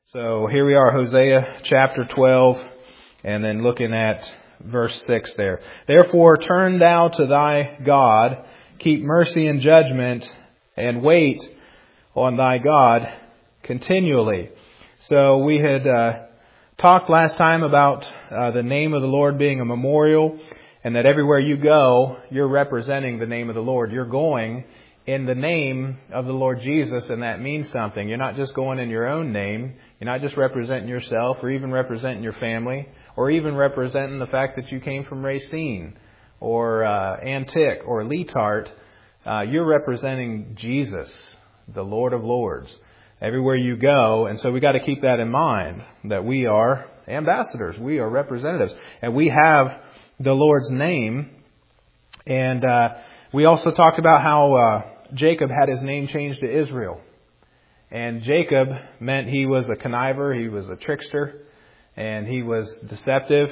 So here we are, Hosea chapter 12, and then looking at verse 6 there. Therefore turn thou to thy God, keep mercy and judgment, and wait on thy God continually. So we had talked last time about the name of the Lord being a memorial, and that everywhere you go, you're representing the name of the Lord. You're going in the name of the Lord Jesus, and that means something. You're not just going in your own name. You're not just representing yourself, or even representing your family, or even representing the fact that you came from Racine, or Antic, or Leetart. You're representing Jesus, the Lord of Lords, everywhere you go. And so we got to keep that in mind, that we are ambassadors. We are representatives. And we have the Lord's name. And we also talked about how Jacob had his name changed to Israel. And Jacob meant he was a conniver, he was a trickster, and he was deceptive.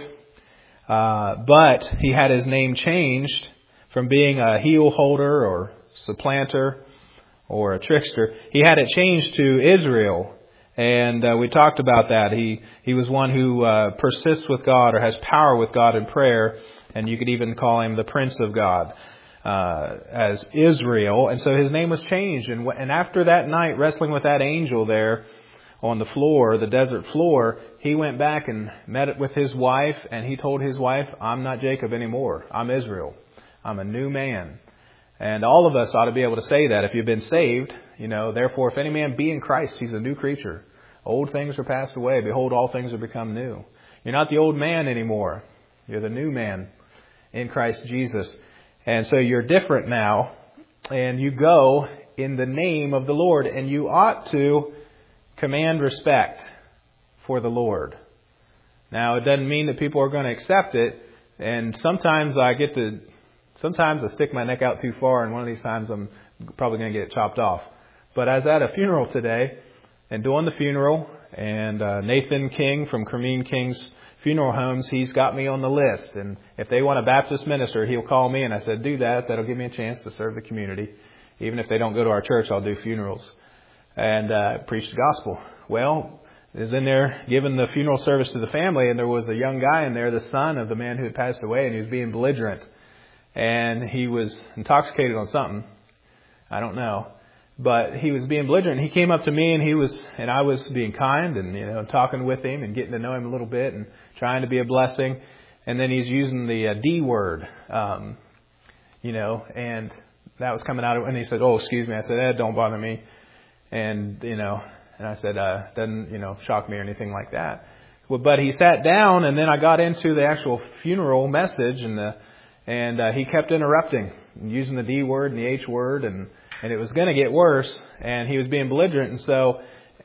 But he had his name changed from being a heel holder or supplanter or a trickster. He had it changed to Israel. And we talked about that. He was one who persists with God or has power with God in prayer. And you could even call him the Prince of God. As Israel. And so his name was changed. And after that night, wrestling with that angel there on the floor, the desert floor, he went back and met with his wife, and he told his wife, I'm not Jacob anymore. I'm Israel. I'm a new man. And all of us ought to be able to say that if you've been saved. Therefore, if any man be in Christ, he's a new creature. Old things are passed away. Behold, all things are become new. You're not the old man anymore. You're the new man in Christ Jesus. And so you're different now, and you go in the name of the Lord, and you ought to command respect for the Lord. Now, it doesn't mean that people are going to accept it, and sometimes I stick my neck out too far, and one of these times I'm probably going to get chopped off. But I was at a funeral today, and doing the funeral, and Nathan King from Cremeen King's Funeral Homes, he's got me on the list. And if they want a Baptist minister, he'll call me. And I said, do that. That'll give me a chance to serve the community. Even if they don't go to our church, I'll do funerals and preach the gospel. Well, I was in there giving the funeral service to the family, and there was a young guy in there, the son of the man who had passed away, and he was being belligerent. And he was intoxicated on something. I don't know. But he was being belligerent. He came up to me, and I was being kind and, talking with him and getting to know him a little bit and trying to be a blessing. And then he's using the D word, and that was coming out of, and he said, oh, excuse me. I said, don't bother me. And, and I said, doesn't, shock me or anything like that. Well, but he sat down, and then I got into the actual funeral message, and he kept interrupting and using the D word and the H word, and it was going to get worse, and he was being belligerent. And so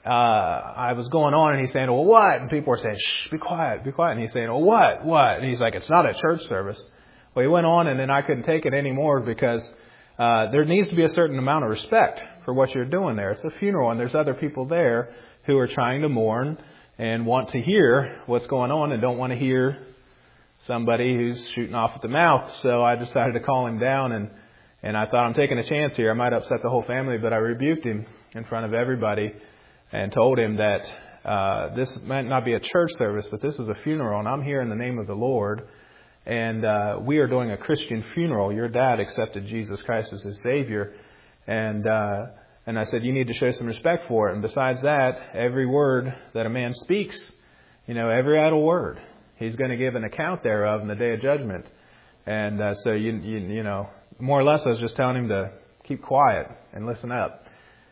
I was going on, and he's saying, well, what? And people were saying, shh, be quiet, be quiet. And he's saying, well, what? And he's like, it's not a church service. Well, he went on, and then I couldn't take it anymore because there needs to be a certain amount of respect for what you're doing there. It's a funeral, and there's other people there who are trying to mourn and want to hear what's going on and don't want to hear somebody who's shooting off at the mouth. So I decided to call him down, and I thought, I'm taking a chance here. I might upset the whole family, but I rebuked him in front of everybody and told him that this might not be a church service, but this is a funeral, and I'm here in the name of the Lord, and we are doing a Christian funeral. Your dad accepted Jesus Christ as his Savior, and I said, you need to show some respect for it. And besides that, every word that a man speaks, every idle word, he's going to give an account thereof in the day of judgment. And so, more or less, I was just telling him to keep quiet and listen up.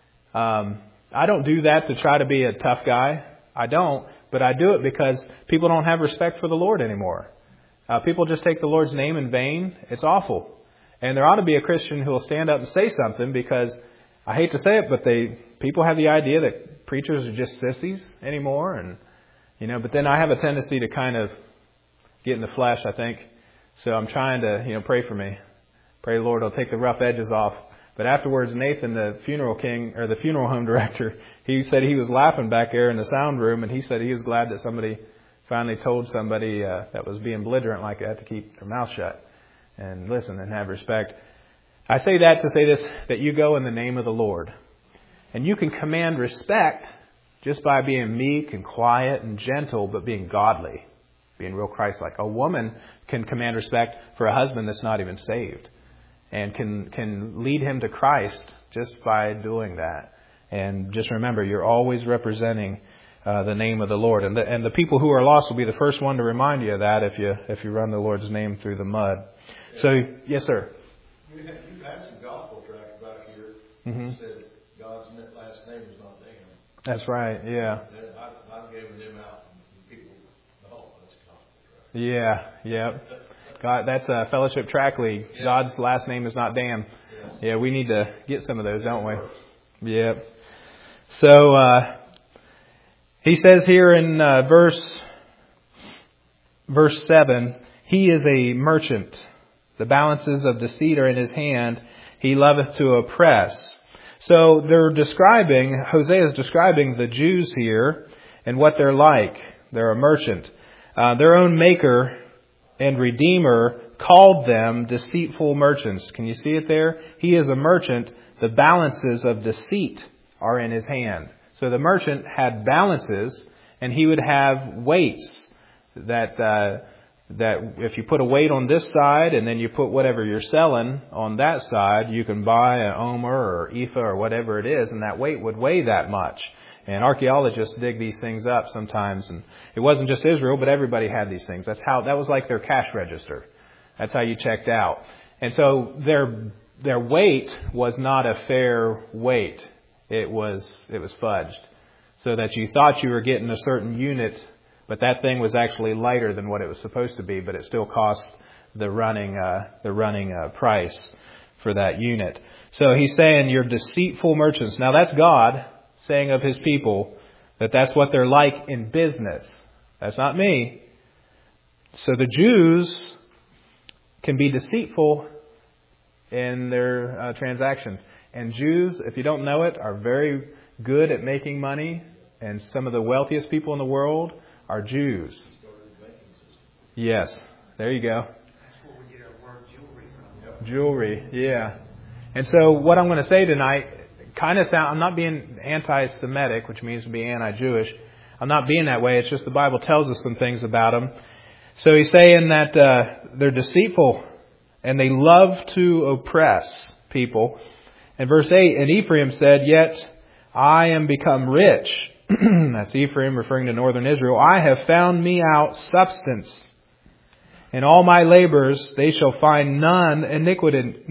I don't do that to try to be a tough guy. I don't, but I do it because people don't have respect for the Lord anymore. People just take the Lord's name in vain. It's awful. And there ought to be a Christian who will stand up and say something, because I hate to say it, but people have the idea that preachers are just sissies anymore. And, but then I have a tendency to kind of get in the flesh, I think. So I'm trying to, pray for me. Pray the Lord will take the rough edges off. But afterwards, Nathan, the funeral king, or the funeral home director, he said he was laughing back there in the sound room, and he said he was glad that somebody finally told somebody that was being belligerent like that to keep their mouth shut and listen and have respect. I say that to say this, that you go in the name of the Lord. And you can command respect just by being meek and quiet and gentle, but being godly, being real Christ-like. A woman can command respect for a husband that's not even saved, and can lead him to Christ just by doing that. And just remember, you're always representing the name of the Lord, and the people who are lost will be the first one to remind you of that if you run the Lord's name through the mud. So, yes, sir. You had some gospel tracts back here that said God's last name is not Dan. That's right. Yeah. I've given them out, and people, that's a gospel tract. Yeah. God, that's a Fellowship Tract League. Yeah. God's last name is not Dan. Yeah, we need to get some of those, don't we? Yeah. So he says here in verse 7, he is a merchant. The balances of deceit are in his hand. He loveth to oppress. So Hosea is describing the Jews here and what they're like. They're a merchant. Their own maker and Redeemer called them deceitful merchants. Can you see it there? He is a merchant. The balances of deceit are in his hand. So the merchant had balances, and he would have weights that if you put a weight on this side and then you put whatever you're selling on that side, you can buy an omer or ephah or whatever it is, and that weight would weigh that much. And archaeologists dig these things up sometimes, and it wasn't just Israel, but everybody had these things. That was like their cash register. That's how you checked out. And so their weight was not a fair weight. It was fudged, so that you thought you were getting a certain unit, but that thing was actually lighter than what it was supposed to be, but it still cost the running price for that unit. So he's saying you're deceitful merchants. Now that's God saying of his people that that's what they're like in business. That's not me. So the Jews can be deceitful in their transactions. And Jews, if you don't know it, are very good at making money. And some of the wealthiest people in the world are Jews. Yes, there you go. That's where we get our word jewelry from. Jewelry, yeah. And so what I'm going to say tonight I'm not being anti-Semitic, which means to be anti-Jewish. I'm not being that way. It's just the Bible tells us some things about them. So he's saying that they're deceitful and they love to oppress people. And verse 8, and Ephraim said, yet I am become rich. That's Ephraim referring to northern Israel. I have found me out substance. In all my labors they shall find none iniquity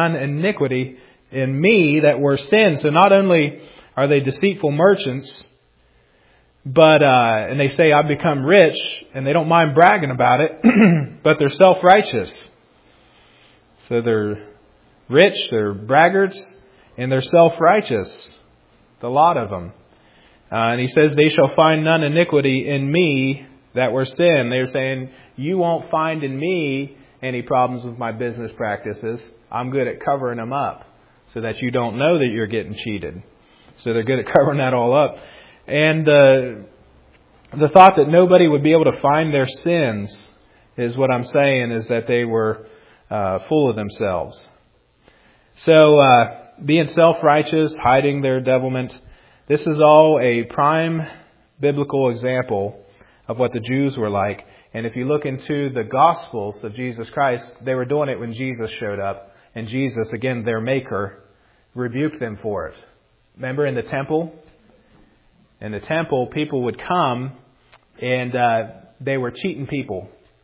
in me that were sin. So not only are they deceitful merchants, but and they say I've become rich, and they don't mind bragging about it, but they're self-righteous. So they're rich, they're braggarts, and they're self-righteous. The lot of them. And he says they shall find none iniquity in me that were sin. They're saying you won't find in me any problems with my business practices. I'm good at covering them up, so that you don't know that you're getting cheated. So they're good at covering that all up. And the thought that nobody would be able to find their sins is what I'm saying, is that they were full of themselves. So being self-righteous, hiding their devilment, this is all a prime biblical example of what the Jews were like. And if you look into the Gospels of Jesus Christ, they were doing it when Jesus showed up. And Jesus, again, their maker, rebuked them for it. Remember in the temple? In the temple, people would come and they were cheating people.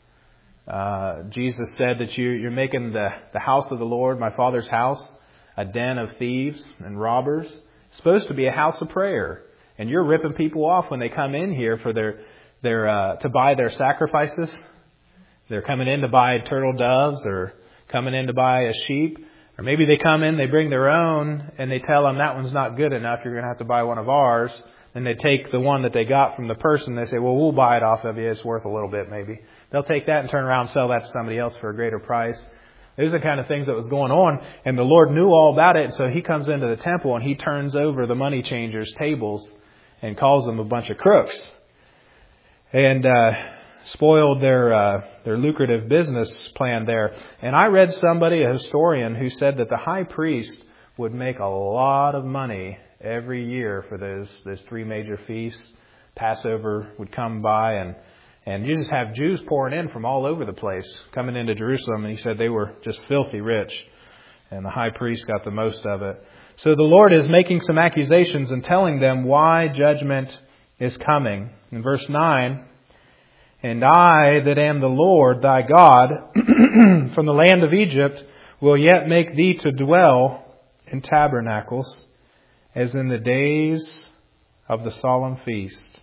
Jesus said that you're making the house of the Lord, my Father's house, a den of thieves and robbers. It's supposed to be a house of prayer. And you're ripping people off when they come in here for their to buy their sacrifices. They're coming in to buy turtle doves, or coming in to buy a sheep. Or maybe they come in, they bring their own, and they tell them that one's not good enough, you're going to have to buy one of ours. Then they take the one that they got from the person. They say, well, we'll buy it off of you. It's worth a little bit maybe. They'll take that and turn around and sell that to somebody else for a greater price. These are the kind of things that was going on. And the Lord knew all about it. And so he comes into the temple and he turns over the money changers' tables and calls them a bunch of crooks. And spoiled their lucrative business plan there. And I read somebody, a historian, who said that the high priest would make a lot of money every year for those three major feasts. Passover would come by, and you just have Jews pouring in from all over the place, coming into Jerusalem. And he said they were just filthy rich, and the high priest got the most of it. So the Lord is making some accusations and telling them why judgment is coming. In verse 9, "And I that am the Lord thy God from the land of Egypt will yet make thee to dwell in tabernacles, as in the days of the solemn feast.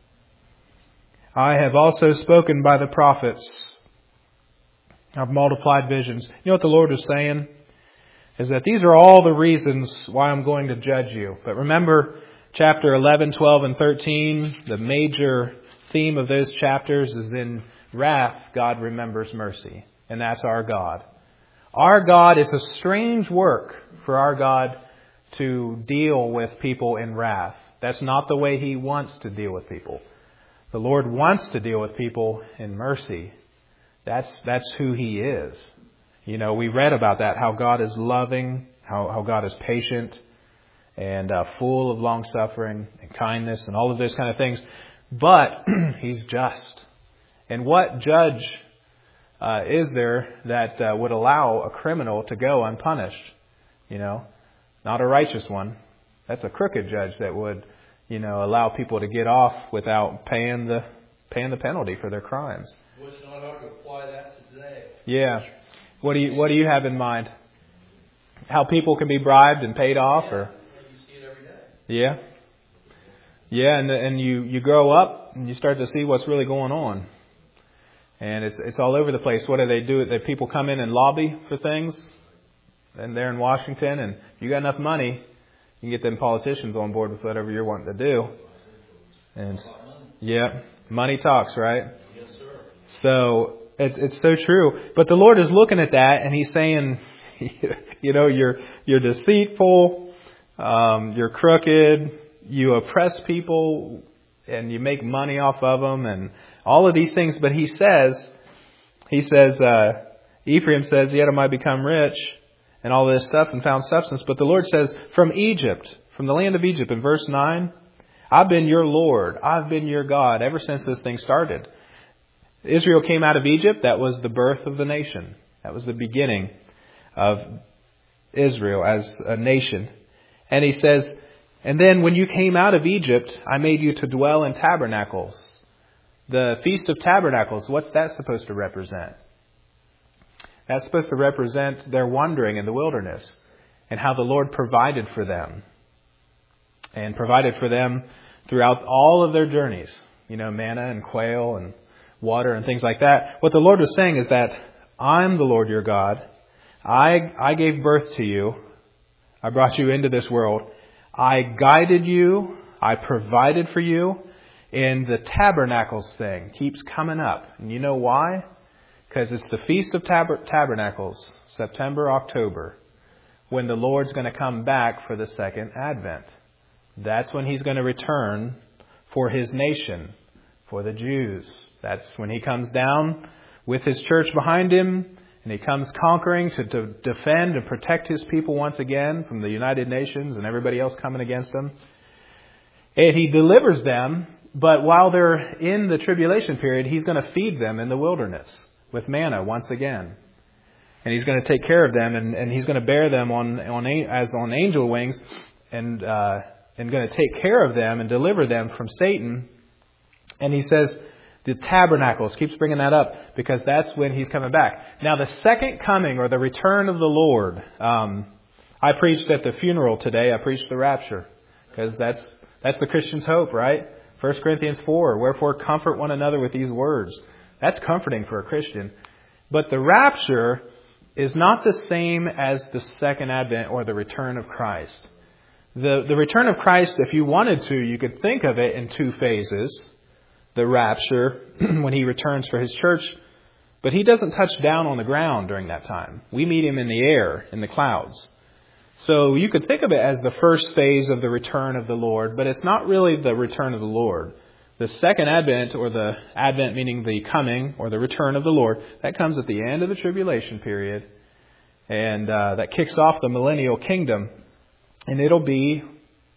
I have also spoken by the prophets. I've multiplied visions." You know what the Lord is saying? Is that these are all the reasons why I'm going to judge you. But remember, chapter 11, 12, and 13, the major theme of those chapters is in wrath, God remembers mercy. And that's our God. Our God, it's a strange work for our God to deal with people in wrath. That's not the way He wants to deal with people. The Lord wants to deal with people in mercy. That's who He is. You know, we read about that, how God is loving, how God is patient, and full of long-suffering and kindness and all of those kind of things. But He's just. And what judge is there that would allow a criminal to go unpunished? You know, not a righteous one. That's a crooked judge that would, allow people to get off without paying the penalty for their crimes. Well, it's not hard to apply that to today. Yeah. What do you have in mind? How people can be bribed and paid off, or? You see it every day. Yeah. Yeah, and you grow up and you start to see what's really going on. And it's all over the place. What do? That people come in and lobby for things. And they're in Washington, and if you got enough money, you can get them politicians on board with whatever you're wanting to do. And yeah, money talks, right? Yes, sir. So it's so true. But the Lord is looking at that, and He's saying, you're deceitful, you're crooked, you oppress people, and you make money off of them, and all of these things. But He says, Ephraim says, "Yet am I become rich," and all this stuff, and found substance. But the Lord says, from Egypt, from the land of Egypt, in verse 9, "I've been your Lord, I've been your God," ever since this thing started. Israel came out of Egypt. That was the birth of the nation. That was the beginning of Israel as a nation. And He says, "And then when you came out of Egypt, I made you to dwell in tabernacles." The Feast of Tabernacles, what's that supposed to represent? That's supposed to represent their wandering in the wilderness and how the Lord provided for them. And provided for them throughout all of their journeys. Manna and quail and water and things like that. What the Lord was saying is that I'm the Lord your God. I gave birth to you. I brought you into this world. I guided you. I provided for you. And the tabernacles thing keeps coming up. And you know why? Because it's the Feast of Tabernacles, September, October, when the Lord's going to come back for the second advent. That's when He's going to return for His nation, for the Jews. That's when He comes down with His church behind Him, and He comes conquering to defend and protect His people once again from the United Nations and everybody else coming against Him. And He delivers them, but while they're in the tribulation period, He's going to feed them in the wilderness with manna once again. And He's going to take care of them, and He's going to bear them as on angel wings, and going to take care of them and deliver them from Satan. And He says the tabernacles, keeps bringing that up, because that's when He's coming back. Now the second coming, or the return of the Lord, I preached at the funeral today. I preached the rapture, because that's the Christian's hope, right? 1 Corinthians 4, "Wherefore comfort one another with these words." That's comforting for a Christian. But the rapture is not the same as the second advent or the return of Christ. The return of Christ, if you wanted to, you could think of it in two phases. The rapture, when He returns for His church. But He doesn't touch down on the ground during that time. We meet Him in the air, in the clouds. So you could think of it as the first phase of the return of the Lord, but it's not really the return of the Lord. The second advent, or the advent meaning the coming or the return of the Lord, that comes at the end of the tribulation period. And that kicks off the millennial kingdom. And it'll be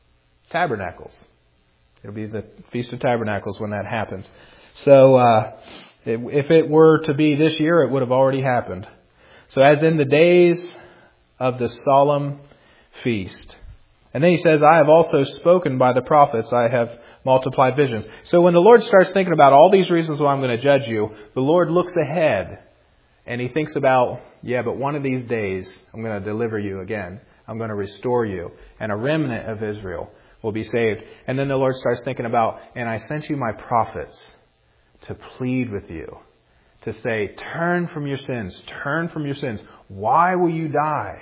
Tabernacles. It'll be the Feast of Tabernacles when that happens. So if it were to be this year, it would have already happened. So as in the days of the solemn feast. And then he says, I have also spoken by the prophets. I have multiplied visions. So when the Lord starts thinking about all these reasons why I'm going to judge you, the Lord looks ahead and He thinks about, but one of these days I'm going to deliver you again. I'm going to restore you. And a remnant of Israel will be saved. And then the Lord starts thinking about, and I sent you my prophets to plead with you, to say, turn from your sins, turn from your sins. Why will you die?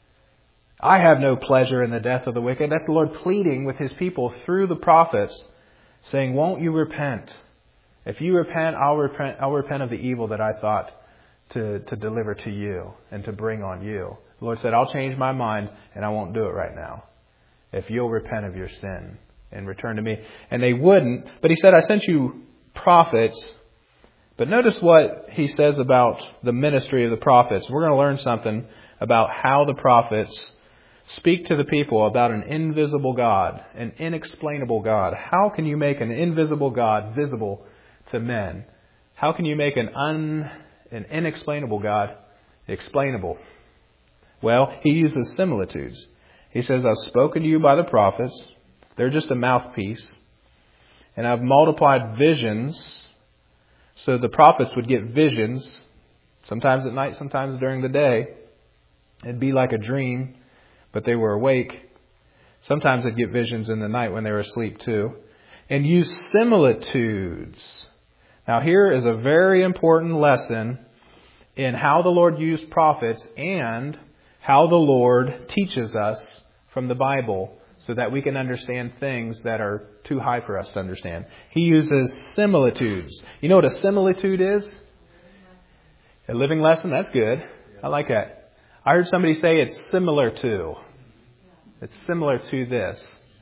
I have no pleasure in the death of the wicked. That's the Lord pleading with His people through the prophets, saying, won't you repent? If you repent, I'll repent of the evil that I thought to deliver to you and to bring on you. The Lord said, I'll change my mind and I won't do it right now. If you'll repent of your sin and return to me. And they wouldn't. But He said, I sent you prophets. But notice what He says about the ministry of the prophets. We're going to learn something about how the prophets speak to the people about an invisible God, an inexplainable God. How can you make an invisible God visible to men? How can you make an inexplainable God explainable? Well, He uses similitudes. He says, I've spoken to you by the prophets. They're just a mouthpiece. And I've multiplied visions. So the prophets would get visions, sometimes at night, sometimes during the day. It'd be like a dream, but they were awake. Sometimes they'd get visions in the night when they were asleep too. And use similitudes. Now here is a very important lesson in how the Lord used prophets and how the Lord teaches us from the Bible so that we can understand things that are too high for us to understand. He uses similitudes. You know what a similitude is? A living lesson? That's good. I like that. I heard somebody say it's similar to. It's similar to this.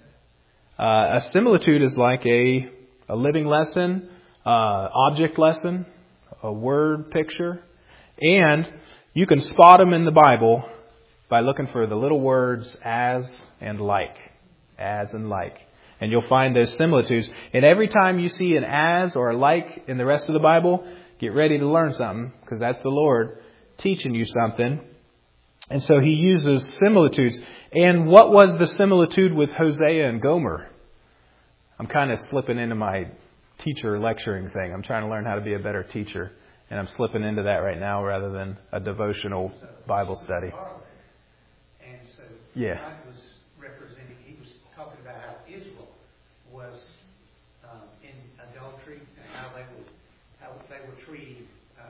A similitude is like a living lesson, object lesson, a word picture. And you can spot them in the Bible by looking for the little words as and like. As and like. And you'll find those similitudes. And every time you see an as or a like in the rest of the Bible, get ready to learn something, because that's the Lord teaching you something. And so He uses similitudes. And what was the similitude with Hosea and Gomer? I'm kind of slipping into my teacher lecturing thing. I'm trying to learn how to be a better teacher. And I'm slipping into that right now rather than a devotional Bible study. And so Yeah. God was representing, He was talking about how Israel was in adultery and how they were treating,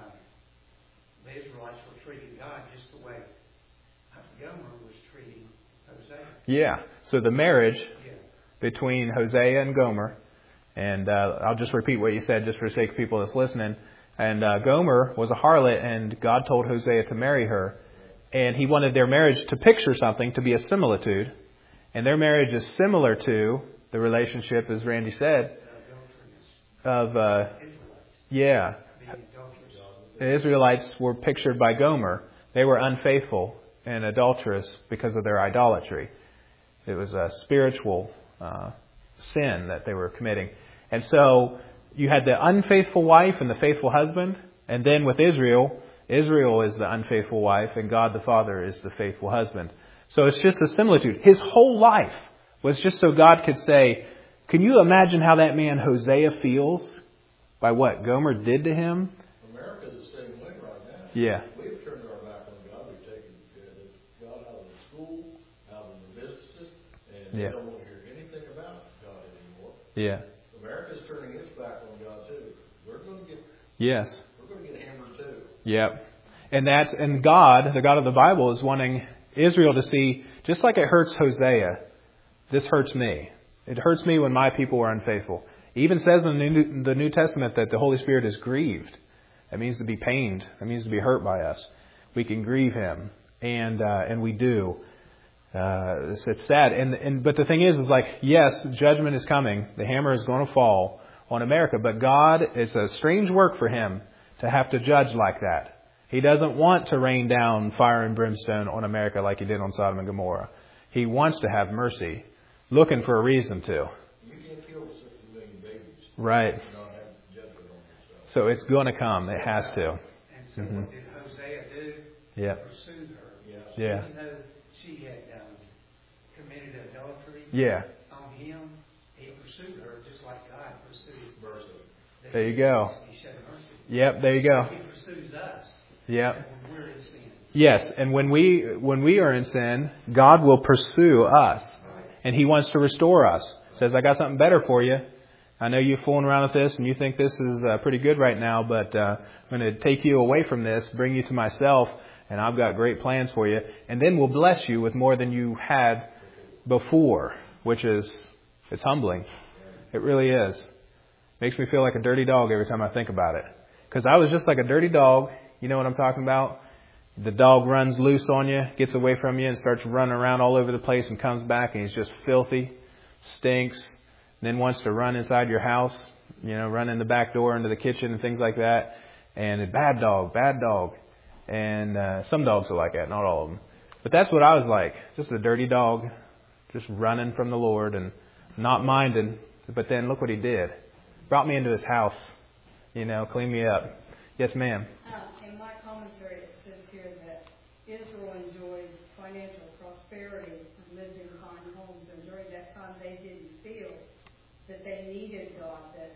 the Israelites were treating God just the way Gomer was treating Hosea. Yeah. So the marriage between Hosea and Gomer, and I'll just repeat what you said just for the sake of people that's listening. And Gomer was a harlot, and God told Hosea to marry her. And He wanted their marriage to picture something, to be a similitude. And their marriage is similar to the relationship, as Randy said, of, the Israelites were pictured by Gomer. They were unfaithful and adulterous because of their idolatry. It was a spiritual sin that they were committing. And so you had the unfaithful wife and the faithful husband. And then with Israel, Israel is the unfaithful wife and God the Father is the faithful husband. So it's just a similitude. His whole life was just so God could say, can you imagine how that man Hosea feels by what Gomer did to him? America's the same way right now. Yeah. We've turned our back on God. We've taken God out of the school, out of the businesses, and they don't want to hear anything about God anymore. Yeah. America's turning its back on God too. We're going to get hammered too. Yep. And God, the God of the Bible, is wanting Israel to see, just like it hurts Hosea, this hurts me. It hurts me when my people are unfaithful. It even says in the New Testament that the Holy Spirit is grieved. That means to be pained. That means to be hurt by us. We can grieve Him, and we do. It's sad. But the thing is like, yes, judgment is coming. The hammer is going to fall on America. But God, it's a strange work for Him to have to judge like that. He doesn't want to rain down fire and brimstone on America like He did on Sodom and Gomorrah. He wants to have mercy. looking for a reason to. You can't kill 60 million babies. Right. And not have judgment on yourself. So it's going to come. It has to. And so what did Hosea do? Yeah. Pursued her. Yeah. Even though she had committed adultery Yeah. on him, he pursued her just like God pursued Mercy. There you go. He showed mercy. Yep. There you go. He pursues us. Yep. When we're in sin. Yes. And when we are in sin, God will pursue us. And He wants to restore us. Says, I got something better for you. I know you're fooling around with this and you think this is pretty good right now, but I'm going to take you away from this, bring you to myself, and I've got great plans for you. And then we'll bless you with more than you had before, which is, it's humbling. It really is. Makes me feel like a dirty dog every time I think about it. Because I was just like a dirty dog. You know what I'm talking about? The dog runs loose on you, gets away from you, and starts running around all over the place and comes back and he's just filthy, stinks, and then wants to run inside your house, run in the back door into the kitchen and things like that. And a bad dog. And some dogs are like that, not all of them. But that's what I was like, just a dirty dog, just running from the Lord and not minding. But then look what He did. Brought me into His house, cleaned me up. Yes, ma'am. In my commentary, it says here that Israel enjoyed financial prosperity and lived in fine homes, and during that time they didn't feel that they needed God,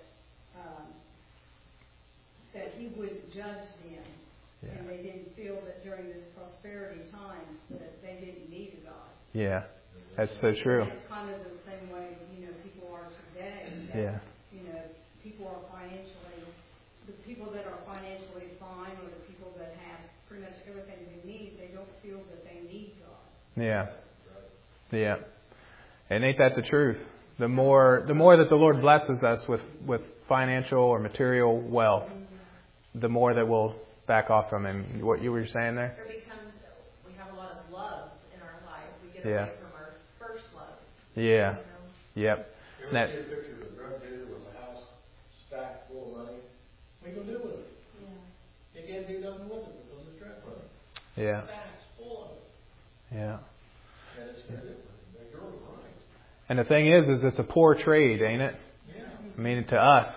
that He would judge them. Yeah. And they didn't feel that during this prosperity time that they didn't need a God. Yeah, that's so true. And it's kind of the same way, people are today. That, yeah. People are the people that are financially fine, or the people that have pretty much everything they need, they don't feel that they need God. Yeah. Yeah. And ain't that the truth? The more that the Lord blesses us with financial or material wealth, the more that we'll back off from Him. What you were saying there? We have a lot of loves in our life. We get away from our first love. Yeah. Yep. You ever see a picture of a drug dealer with a house stacked full of money? What are you going to do with it? Yeah. You can't do nothing with it because it's drug money. Yeah. Stacks full of it. Yeah. And it's different. You're right. And the thing is it's a poor trade, ain't it? Yeah. I mean, to us.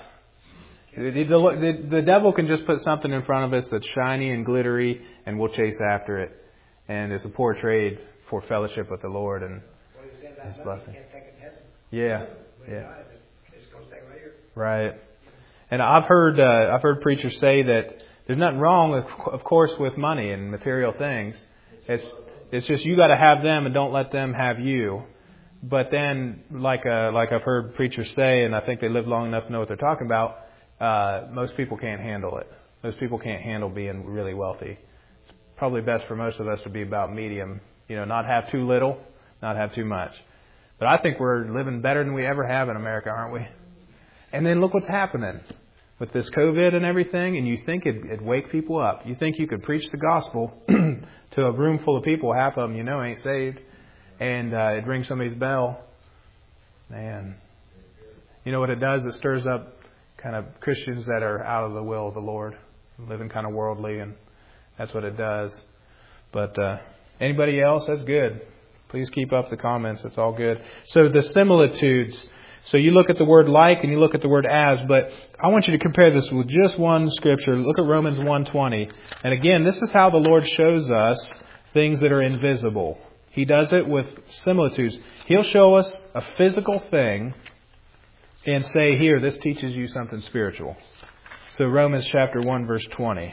The devil can just put something in front of us that's shiny and glittery, and we'll chase after it. And it's a poor trade for fellowship with the Lord and His blessing. Yeah, yeah. Right. And I've heard preachers say that there's nothing wrong, of course, with money and material things. It's just you got to have them and don't let them have you. But then, like I've heard preachers say, and I think they live long enough to know what they're talking about. Most people can't handle it. Most people can't handle being really wealthy. It's probably best for most of us to be about medium. Not have too little, not have too much. But I think we're living better than we ever have in America, aren't we? And then look what's happening with this COVID and everything. And you think it'd wake people up. You think you could preach the gospel to a room full of people, half of them ain't saved, and it rings somebody's bell. Man, you know what it does? It stirs up kind of Christians that are out of the will of the Lord, living kind of worldly, and that's what it does. But anybody else? That's good. Please keep up the comments. It's all good. So the similitudes. So you look at the word like and you look at the word as, but I want you to compare this with just one scripture. Look at Romans 1:20. And again, this is how the Lord shows us things that are invisible. He does it with similitudes. He'll show us a physical thing and say, here, this teaches you something spiritual. So Romans chapter 1, verse 20.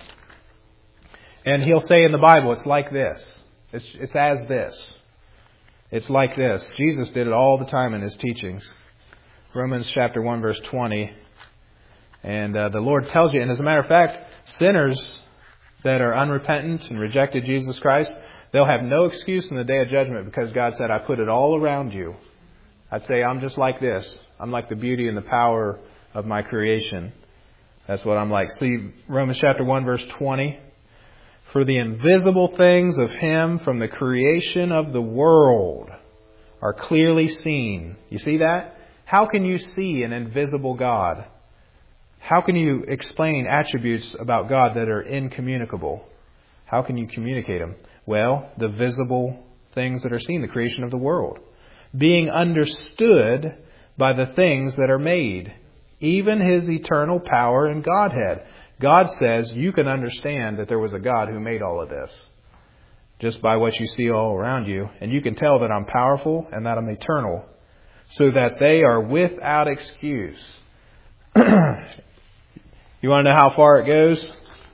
And He'll say in the Bible, it's like this. It's as this. It's like this. Jesus did it all the time in His teachings. Romans chapter 1, verse 20. And the Lord tells you, and as a matter of fact, sinners that are unrepentant and rejected Jesus Christ, they'll have no excuse in the day of judgment because God said, I put it all around you. I'd say, I'm just like this. I'm like the beauty and the power of my creation. That's what I'm like. See, Romans chapter 1, verse 20. For the invisible things of Him from the creation of the world are clearly seen. You see that? How can you see an invisible God? How can you explain attributes about God that are incommunicable? How can you communicate them? Well, the visible things that are seen, the creation of the world. being understood by the things that are made, even His eternal power and Godhead. God says you can understand that there was a God who made all of this just by what you see all around you. And you can tell that I'm powerful and that I'm eternal, so that they are without excuse. You want to know how far it goes?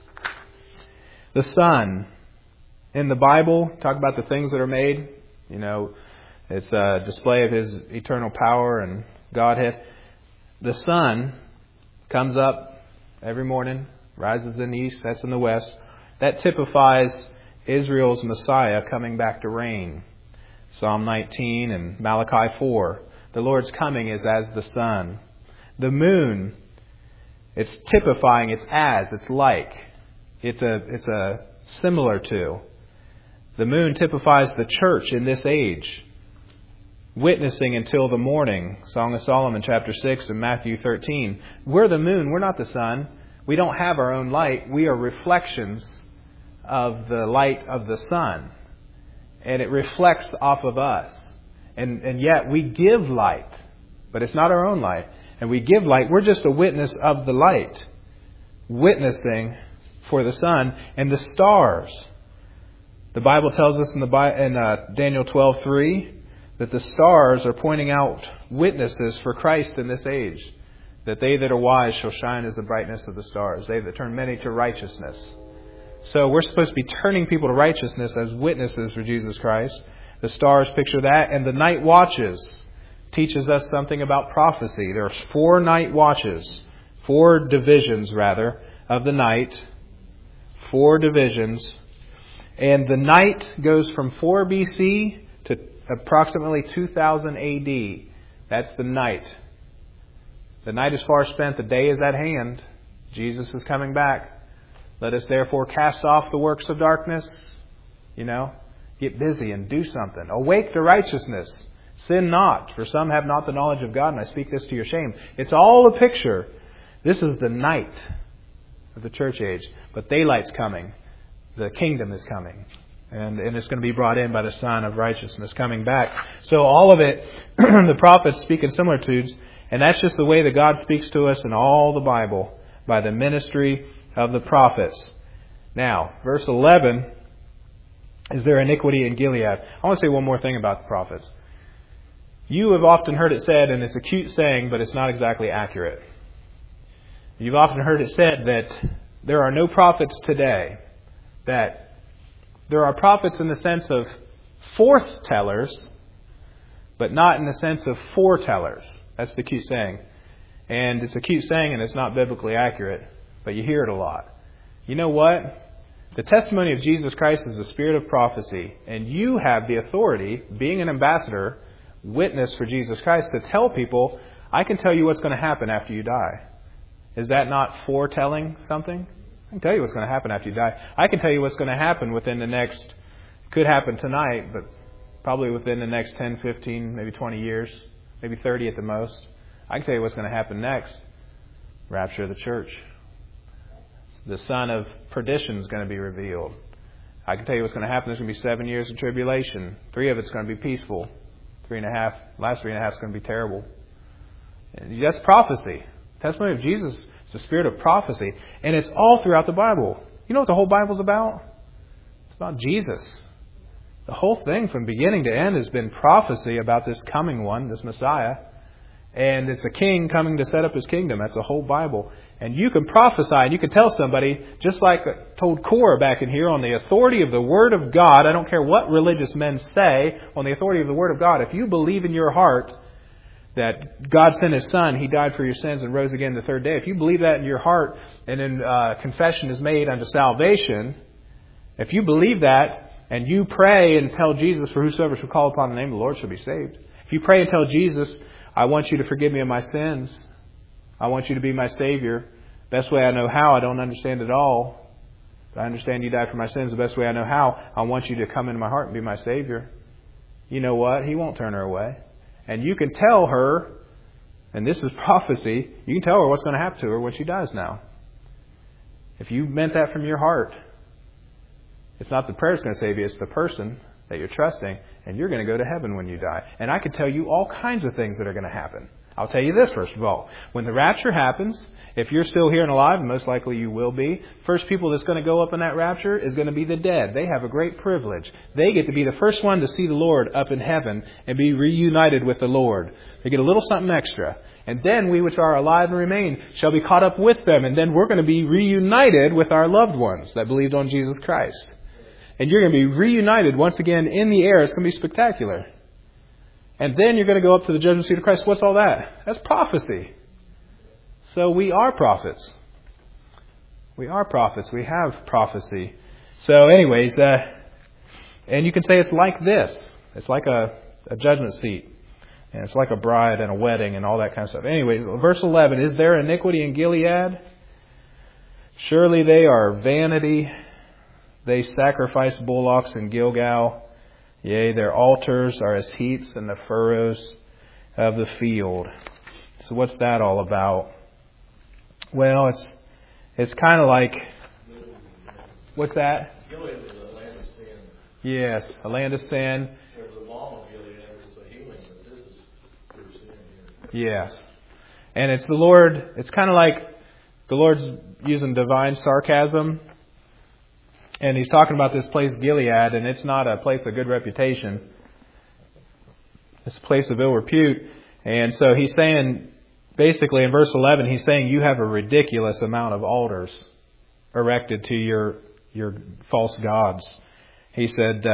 The Son. In the Bible, talk about the things that are made. You know, it's a display of His eternal power and Godhead. The sun comes up every morning, rises in the east, sets in the west. That typifies Israel's Messiah coming back to reign. Psalm 19 and Malachi 4. The Lord's coming is as the sun. The moon, it's typifying, it's as, it's like. It's a similar to. The moon typifies the church in this age, witnessing until the morning. Song of Solomon chapter 6 and Matthew 13. We're the moon, we're not the sun. We don't have our own light. We are reflections of the light of the sun. And it reflects off of us. And yet we give light, but it's not our own light. And we give light. We're just a witness of the light, witnessing for the sun and the stars. The Bible tells us in Daniel 12:3 that the stars are pointing out witnesses for Christ in this age. That they that are wise shall shine as the brightness of the stars. They that turn many to righteousness. So we're supposed to be turning people to righteousness as witnesses for Jesus Christ. The stars picture that. And the night watches teaches us something about prophecy. There's 4 night watches. 4 divisions, rather, of the night. 4 divisions. And the night goes from 4 BC to approximately 2000 AD. That's the night. The night is far spent. The day is at hand. Jesus is coming back. Let us therefore cast off the works of darkness. Get busy and do something. Awake to righteousness. Sin not, for some have not the knowledge of God, and I speak this to your shame. It's all a picture. This is the night of the church age. But daylight's coming. The kingdom is coming. And it's going to be brought in by the Son of Righteousness coming back. So all of it, the prophets speak in similitudes. And that's just the way that God speaks to us in all the Bible, by the ministry of the prophets. Now, verse 11, is there iniquity in Gilead? I want to say one more thing about the prophets. You have often heard it said, and it's a cute saying, but it's not exactly accurate. You've often heard it said that there are no prophets today. That there are prophets in the sense of forth-tellers, but not in the sense of foretellers. That's the cute saying. And it's a cute saying and it's not biblically accurate, but you hear it a lot. You know what? The testimony of Jesus Christ is the spirit of prophecy, and you have the authority, being an ambassador, witness for Jesus Christ, to tell people, I can tell you what's going to happen after you die. Is that not foretelling something? I can tell you what's going to happen after you die. I can tell you what's going to happen within the next, could happen tonight, but probably within the next 10, 15, maybe 20 years, maybe 30 at the most. I can tell you what's going to happen next. Rapture of the church. The son of perdition is going to be revealed. I can tell you what's going to happen. There's going to be 7 years of tribulation. 3 of it's going to be peaceful. 3.5, last 3.5 is going to be terrible. And that's prophecy. The testimony of Jesus is the spirit of prophecy. And it's all throughout the Bible. You know what the whole Bible's about? It's about Jesus. The whole thing from beginning to end has been prophecy about this coming one, this Messiah. And it's a king coming to set up his kingdom. That's the whole Bible. And you can prophesy and you can tell somebody, just like I told Cora back in here, on the authority of the Word of God. I don't care what religious men say, on the authority of the Word of God. If you believe in your heart that God sent His Son, He died for your sins and rose again the third day. If you believe that in your heart, and then confession is made unto salvation, if you believe that, and you pray and tell Jesus, for whosoever shall call upon the name of the Lord shall be saved. If you pray and tell Jesus, I want you to forgive me of my sins. I want you to be my Savior. Best way I know how. I don't understand it all. But I understand you died for my sins. The best way I know how. I want you to come into my heart and be my Savior. You know what? He won't turn her away. And you can tell her, and this is prophecy, you can tell her what's going to happen to her when she dies now. If you meant that from your heart, it's not the prayer that's going to save you, it's the person that you're trusting, and you're going to go to heaven when you die. And I could tell you all kinds of things that are going to happen. I'll tell you this first of all. When the rapture happens, if you're still here and alive, and most likely you will be, first people that's going to go up in that rapture is going to be the dead. They have a great privilege. They get to be the first one to see the Lord up in heaven and be reunited with the Lord. They get a little something extra. And then we which are alive and remain shall be caught up with them. And then we're going to be reunited with our loved ones that believed on Jesus Christ. And you're going to be reunited once again in the air. It's going to be spectacular. And then you're going to go up to the judgment seat of Christ. What's all that? That's prophecy. So we are prophets. We are prophets. We have prophecy. So anyways, and you can say it's like this. It's like a judgment seat. And it's like a bride and a wedding and all that kind of stuff. Anyway, verse 11, is there iniquity in Gilead? Surely they are vanity. They sacrifice bullocks in Gilgal. Yea, their altars are as heaps in the furrows of the field. So what's that all about? Well, it's kind of like, what's that? Gilead was a land of sin. Yes, a land of sin. There was a balm of Gilead, was a healing, but this is through sin here. Yes. And it's the Lord, it's kind of like the Lord's using divine sarcasm. And He's talking about this place, Gilead, and it's not a place of good reputation. It's a place of ill repute. And so He's saying, basically in verse 11, He's saying you have a ridiculous amount of altars erected to your false gods. He said,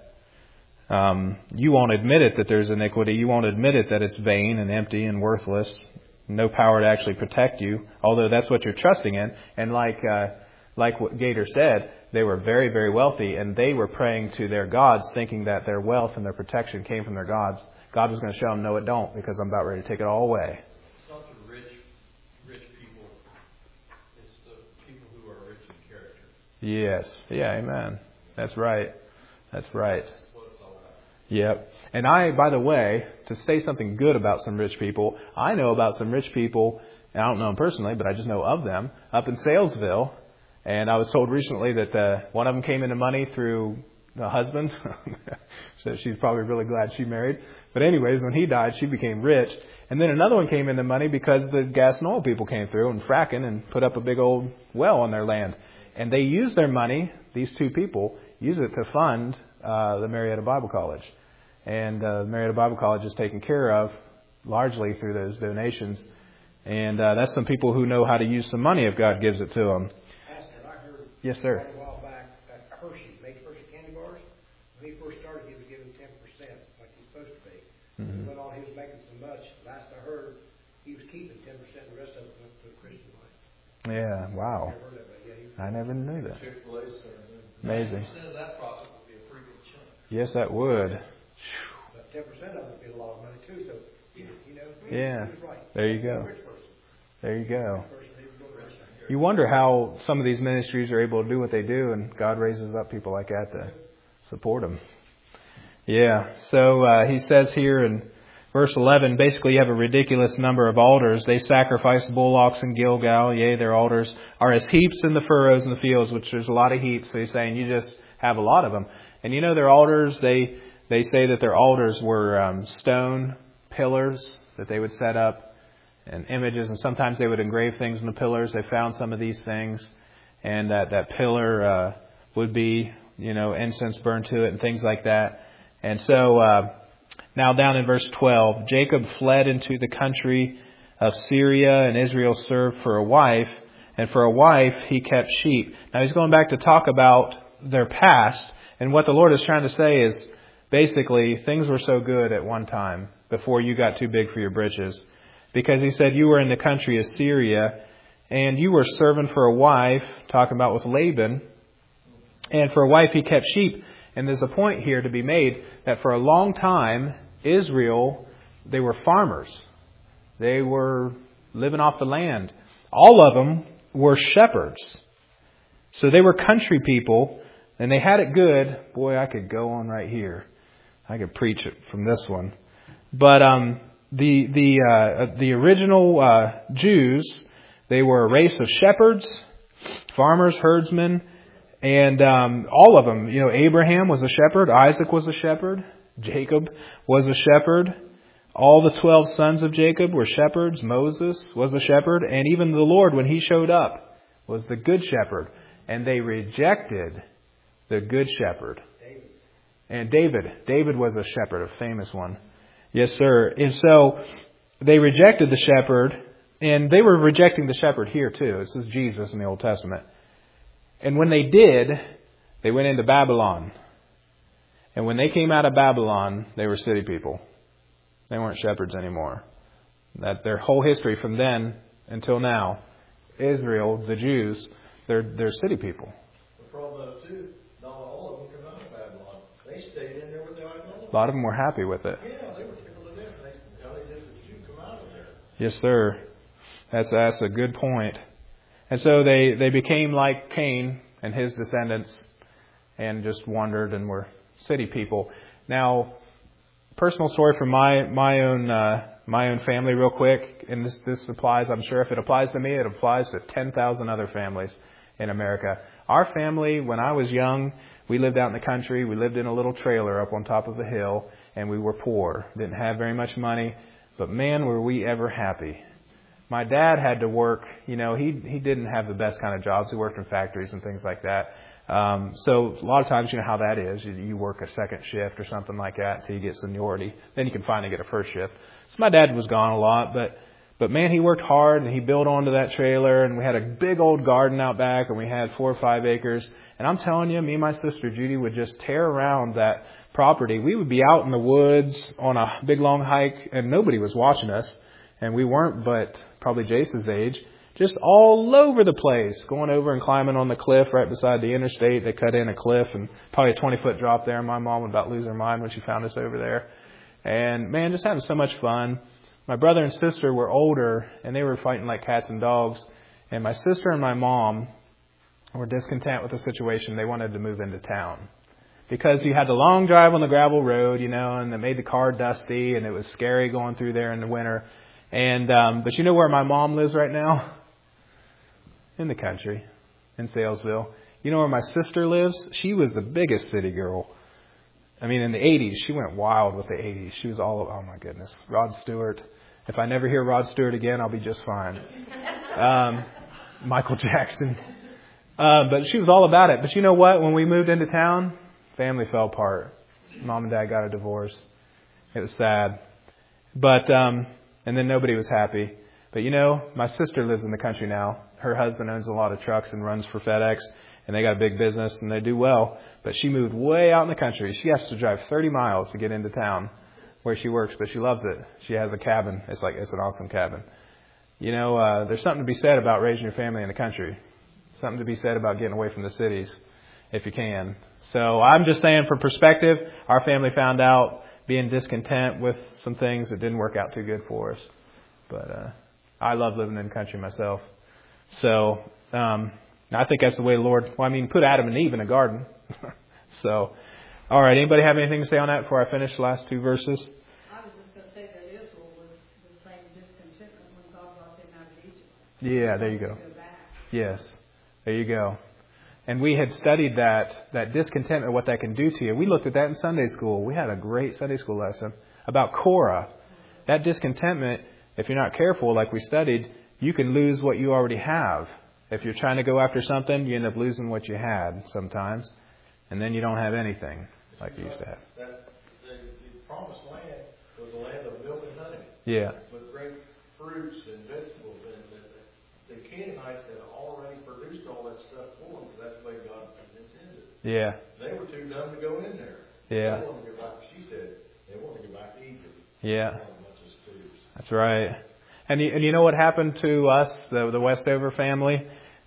you won't admit it that there's iniquity. You won't admit it that it's vain and empty and worthless. No power to actually protect you, although that's what you're trusting in. And like what Gator said, they were very, very wealthy, and they were praying to their gods, thinking that their wealth and their protection came from their gods. God was going to show them, no, it don't, because I'm about ready to take it all away. It's not the rich people. It's the people who are rich in character. Yes. Yeah, amen. That's right. That's right. That's what it's all about. Yep. And by the way, to say something good about some rich people, I know about some rich people, and I don't know them personally, but I just know of them, up in Salesville. And I was told recently that one of them came into money through the husband. So she's probably really glad she married. But anyways, when he died, she became rich. And then another one came into money because the gas and oil people came through and fracking and put up a big old well on their land. And they used their money, these two people, use it to fund the Marietta Bible College. And Marietta Bible College is taken care of largely through those donations. And that's some people who know how to use some money if God gives it to them. Yes, sir. A while back, Hershey, made Hershey candy bars. When he first started, he was giving 10%, like he's supposed to be. Mm-hmm. Went on, he was making so much. Last I heard, he was keeping 10%, and the rest of it went to the Christian life. Yeah, wow. I never knew that. Amazing. 90% of that profit would be a pretty good chunk. Yes, that would. But 10% of it would be a lot of money, too. So, you know, yeah. he was right. There you go. Rich person. There you go. You wonder how some of these ministries are able to do what they do, and God raises up people like that to support them. Yeah, so he says here in verse 11, basically you have a ridiculous number of altars. They sacrifice bullocks in Gilgal. Yea, their altars are as heaps in the furrows in the fields, which there's a lot of heaps. So he's saying you just have a lot of them. And you know their altars, they say that their altars were stone pillars that they would set up. And images, and sometimes they would engrave things on the pillars. They found some of these things, and that pillar would be, incense burned to it and things like that. And so now down in verse 12, Jacob fled into the country of Syria, and Israel served for a wife, and for a wife he kept sheep. Now he's going back to talk about their past, and what the Lord is trying to say is basically things were so good at one time before you got too big for your britches. Because he said you were in the country of Syria and you were serving for a wife, talking about with Laban. And for a wife he kept sheep. And there's a point here to be made that for a long time, Israel, they were farmers. They were living off the land. All of them were shepherds. So they were country people and they had it good. Boy, I could go on right here. I could preach it from this one. But the original Jews, they were a race of shepherds, farmers, herdsmen, And all of them, Abraham was a shepherd, Isaac was a shepherd, Jacob was a shepherd, all the 12 sons of Jacob were shepherds, Moses was a shepherd, and even the Lord, when He showed up, was the good shepherd. And they rejected the good shepherd. And David was a shepherd, a famous one. Yes, sir. And so they rejected the shepherd, and they were rejecting the shepherd here too. This is Jesus in the Old Testament. And when they did, they went into Babylon. And when they came out of Babylon, they were city people. They weren't shepherds anymore. That their whole history from then until now, Israel, the Jews, they're city people. The problem is too, not all of them come out of Babylon. They stayed in there with the idolatry. A lot of them were happy with it. Yeah, they were tickled to death. They did the Jew come out of there. Yes, sir. That's a good point. And so they became like Cain and his descendants and just wandered and were city people. Now, personal story from my own family real quick. And this applies, I'm sure if it applies to me, it applies to 10,000 other families in America. Our family, when I was young, we lived out in the country. We lived in a little trailer up on top of a hill, and we were poor. Didn't have very much money, but man, were we ever happy. My dad had to work, he didn't have the best kind of jobs. He worked in factories and things like that. So a lot of times, you know how that is. You work a second shift or something like that until you get seniority. Then you can finally get a first shift. So my dad was gone a lot, but man, he worked hard and he built onto that trailer, and we had a big old garden out back, and we had 4 or 5 acres. And I'm telling you, me and my sister Judy would just tear around that property. We would be out in the woods on a big long hike, and nobody was watching us. And we weren't but probably Jace's age, just all over the place, going over and climbing on the cliff right beside the interstate. They cut in a cliff and probably a 20-foot drop there. My mom would about lose her mind when she found us over there. And man, just having so much fun. My brother and sister were older, and they were fighting like cats and dogs. And my sister and my mom were discontent with the situation. They wanted to move into town because you had the long drive on the gravel road, and it made the car dusty, and it was scary going through there in the winter. And but you know where my mom lives right now? In the country, in Salesville. You know where my sister lives? She was the biggest city girl. I mean, in the 80s, she went wild with the 80s. She was all, oh my goodness, Rod Stewart. If I never hear Rod Stewart again, I'll be just fine. Michael Jackson. But she was all about it. But you know what? When we moved into town, family fell apart. Mom and Dad got a divorce. It was sad. But and then nobody was happy. But my sister lives in the country now. Her husband owns a lot of trucks and runs for FedEx, and they got a big business and they do well. But she moved way out in the country. She has to drive 30 miles to get into town where she works, but she loves it. She has a cabin. It's an awesome cabin. There's something to be said about raising your family in the country. Something to be said about getting away from the cities if you can. So I'm just saying, for perspective, our family found out being discontent with some things that didn't work out too good for us. But I love living in the country myself. So I think that's the way the Lord, put Adam and Eve in a garden. So, all right, anybody have anything to say on that before I finish the last 2 verses? I was just going to say that Israel was the same discontentment when God brought them out of Egypt. Yeah, there you go. Yes, there you go. And we had studied that discontentment, what that can do to you. We looked at that in Sunday school. We had a great Sunday school lesson about Korah. That discontentment, if you're not careful, like we studied, you can lose what you already have. If you're trying to go after something, you end up losing what you had sometimes. And then you don't have anything like you used to have. The promised land was a land of milk and honey. Yeah. With great fruits and vegetables. And the Canaanites had already produced all that stuff for them, because that's the way God intended. Yeah. They were too dumb to go in there. Yeah. They wanted to go back, she said, they wanted to go back to Egypt. Yeah. That's right. And you know what happened to us, the Westover family?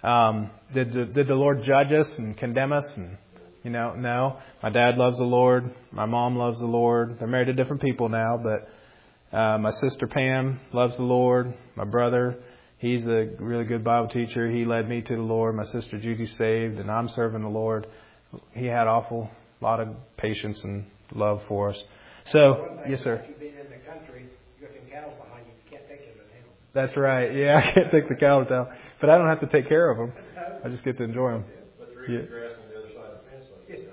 Did the Lord judge us and condemn us? And no. My dad loves the Lord. My mom loves the Lord. They're married to different people now, but my sister Pam loves the Lord. My brother, he's a really good Bible teacher. He led me to the Lord. My sister Judy's saved, and I'm serving the Lord. He had a lot of patience and love for us. So, yes, sir. You've been in the country, you got them cows behind you. You can't take them to town. That's right. Yeah, I can't take the cows down, but I don't have to take care of them. I just get to enjoy them. But they're eating grass on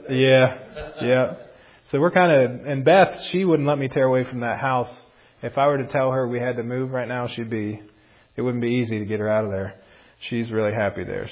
Yeah. So we're kind of, and Beth, she wouldn't let me tear away from that house. If I were to tell her we had to move right now, it wouldn't be easy to get her out of there. She's really happy there.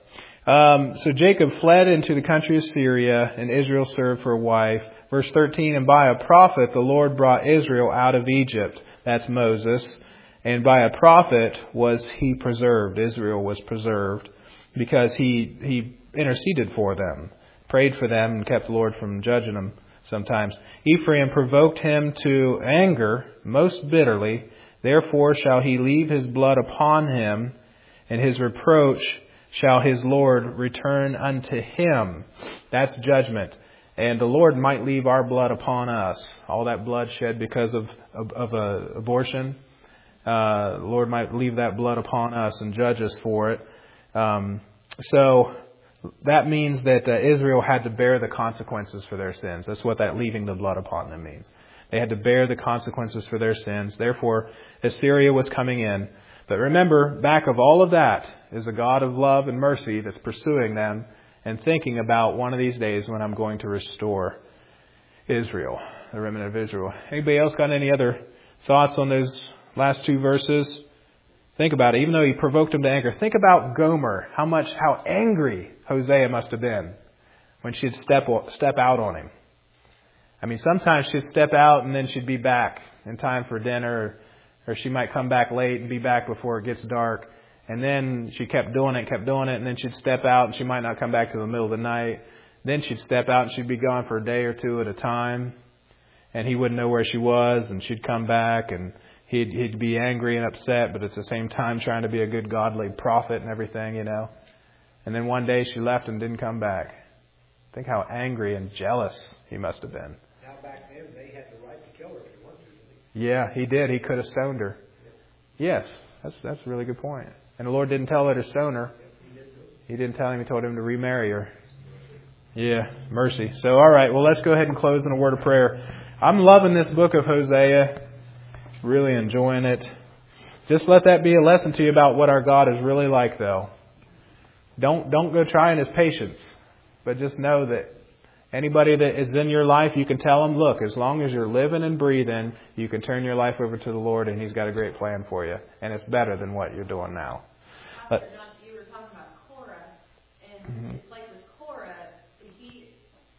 So Jacob fled into the country of Syria, and Israel served for a wife. Verse 13, and by a prophet the Lord brought Israel out of Egypt. That's Moses. And by a prophet was he preserved. Israel was preserved because he interceded for them, prayed for them, and kept the Lord from judging them sometimes. Ephraim provoked him to anger most bitterly. Therefore shall he leave his blood upon him, and his reproach shall his Lord return unto him. That's judgment. And the Lord might leave our blood upon us. All that blood shed because of abortion. The Lord might leave that blood upon us and judge us for it. So that means that Israel had to bear the consequences for their sins. That's what that leaving the blood upon them means. They had to bear the consequences for their sins. Therefore, Assyria was coming in. But remember, back of all of that is a God of love and mercy that's pursuing them and thinking about one of these days when I'm going to restore Israel, the remnant of Israel. Anybody else got any other thoughts on those last two verses? Think about it. Even though he provoked him to anger, think about Gomer. How angry Hosea must have been when she'd step out on him. I mean, sometimes she'd step out and then she'd be back in time for dinner, or she might come back late and be back before it gets dark. And then she kept doing it, and then she'd step out and she might not come back till the middle of the night. Then she'd step out and she'd be gone for a day or two at a time, and he wouldn't know where she was, and she'd come back and he'd be angry and upset, but at the same time trying to be a good godly prophet and everything, you know. And then one day she left and didn't come back. Think how angry and jealous he must have been. Now back then they had the right to kill her if they wanted to, didn't they? Yeah, he did. He could have stoned her. Yes, that's a really good point. And the Lord didn't tell her to stone her. He didn't tell him. He told him to remarry her. Yeah, mercy. So, all right. Well, let's go ahead and close in a word of prayer. I'm loving this book of Hosea. Really enjoying it. Just let that be a lesson to you about what our God is really like, though. Don't go trying his patience. But just know that anybody that is in your life, you can tell them, look, as long as you're living and breathing, you can turn your life over to the Lord, and he's got a great plan for you. And it's better than what you're doing now. Pastor John, you were talking about Korah, and it's like with Korah, he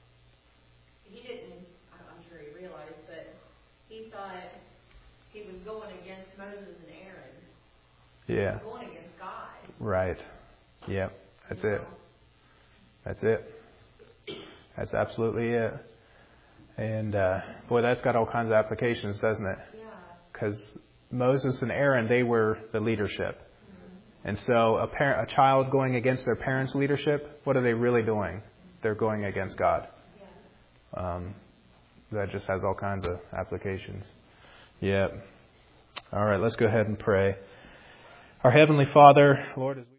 didn't, I'm sure he realized, but he thought he was going against Moses and Aaron. Yeah. He was going against God. Right. Yep. That's it. That's it. That's absolutely it. And boy, that's got all kinds of applications, doesn't it? Yeah. Because Moses and Aaron, they were the leadership. And so a child going against their parents' leadership, what are they really doing? They're going against God. Yeah. That just has all kinds of applications. Yep. All right, let's go ahead and pray. Our Heavenly Father, Lord, as we